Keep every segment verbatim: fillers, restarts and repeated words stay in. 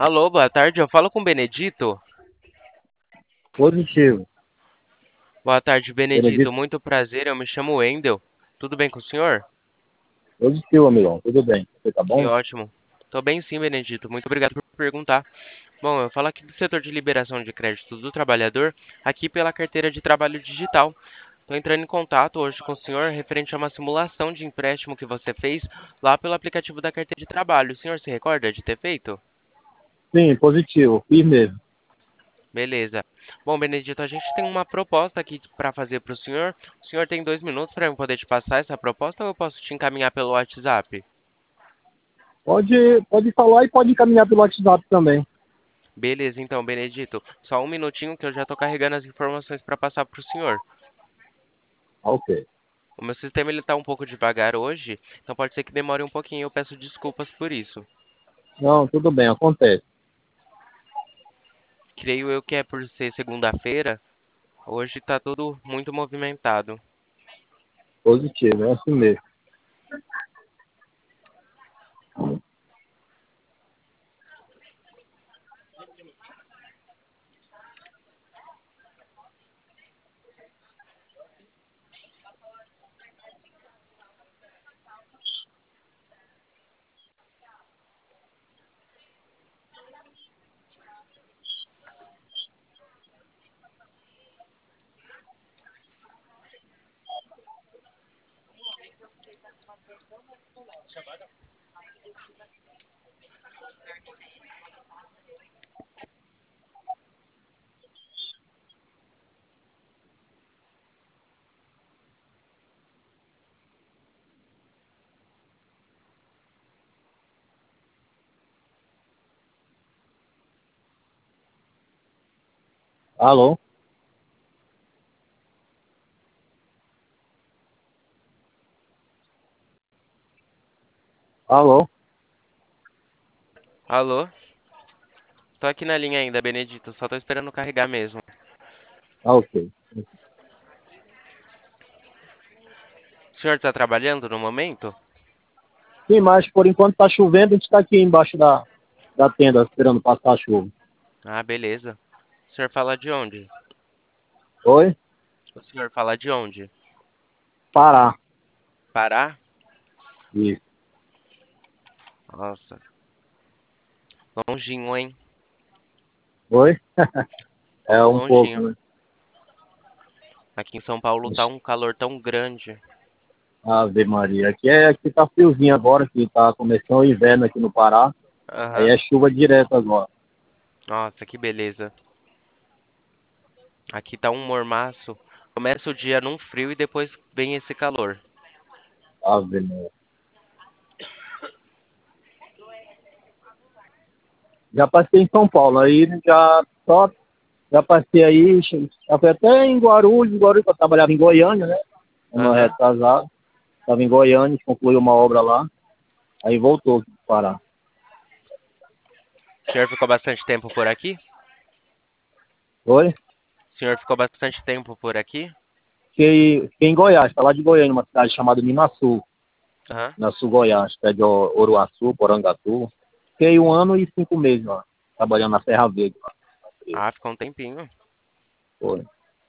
Alô, boa tarde. Eu falo com o Benedito. Positivo. Boa tarde, Benedito. Benedito, Muito prazer. Eu me chamo Wendel. Tudo bem com o senhor? positivo, amigão. Tudo bem. Você tá Que bom? ótimo. Tô bem sim, Benedito. Muito obrigado por perguntar. Bom, eu falo aqui do setor de liberação de crédito do trabalhador, aqui pela carteira de trabalho digital. Estou entrando em contato hoje com o senhor referente a uma simulação de empréstimo que você fez lá pelo aplicativo da carteira de trabalho. O senhor se recorda de ter feito? Sim, positivo. Fiz mesmo. Beleza. Bom, Benedito, a gente tem uma proposta aqui para fazer para o senhor. O senhor tem dois minutos para eu poder te passar essa proposta ou eu posso te encaminhar pelo WhatsApp? Pode, pode falar e pode encaminhar pelo WhatsApp também. Beleza, então, Benedito. Só um minutinho que eu já estou carregando as informações para passar para o senhor. Ah, ok. O meu sistema ele está um pouco devagar hoje, então pode ser que demore um pouquinho. Eu peço desculpas por isso. Não, tudo bem, acontece. Creio eu que é por ser segunda-feira. Hoje está tudo muito movimentado. Positivo, é assim mesmo. Alô? Alô? Alô? Tô aqui na linha ainda, Benedito. Só tô esperando carregar mesmo. Ah, ok. O senhor está trabalhando no momento? Sim, mas por enquanto tá chovendo, a gente tá aqui embaixo da, da tenda esperando passar a chuva. Ah, beleza. O senhor fala de onde? Oi? O senhor fala de onde? Pará. Pará? Isso. Nossa, longinho, hein? Oi? É um pouco, Longinho. né? Aqui em São Paulo tá um calor tão grande. Ave Maria. Aqui, é, aqui tá friozinho agora, que tá começando o inverno aqui no Pará. Aí Aham. é chuva direto agora. Nossa, que beleza. Aqui tá um mormaço. Começa o dia num frio e depois vem esse calor. Ave Maria. Já passei em São Paulo, aí já só já passei aí, já fui até em Guarulhos, Guarulhos, eu trabalhava em Goiânia, né? Ano Aham. retrasado, estava em Goiânia, concluiu uma obra lá, aí voltou aqui para Pará. O senhor ficou bastante tempo por aqui? Foi? O senhor ficou bastante tempo por aqui? Fiquei, fiquei em Goiás, tá lá de Goiânia, uma cidade chamada Minasul, Aham. Minasul, Goiás, que é de Oruaçu, Porangatu. Fiquei um ano e cinco meses lá, trabalhando na Serra Verde lá. Ah, ficou um tempinho. Foi.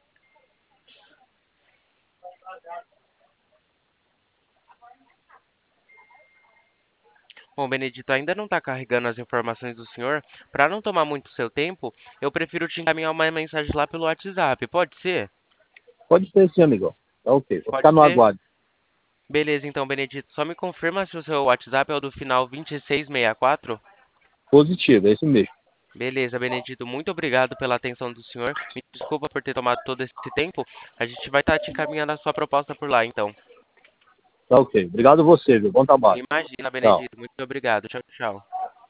Bom, Benedito, ainda não está carregando as informações do senhor. Para não tomar muito seu tempo, eu prefiro te encaminhar uma mensagem lá pelo WhatsApp. Pode ser? Pode ser sim, amigão. Tá ok, vou Pode ficar no ser? aguardo. Beleza, então, Benedito. Só me confirma se o seu WhatsApp é o do final vinte e seis sessenta e quatro. Positivo, é isso mesmo. Beleza, Benedito. Muito obrigado pela atenção do senhor. Me desculpa por ter tomado todo esse tempo. A gente vai estar te encaminhando a sua proposta por lá, então. Tá ok. Obrigado você, viu? Bom trabalho. Imagina, Tchau. Benedito. Muito obrigado. Tchau, tchau.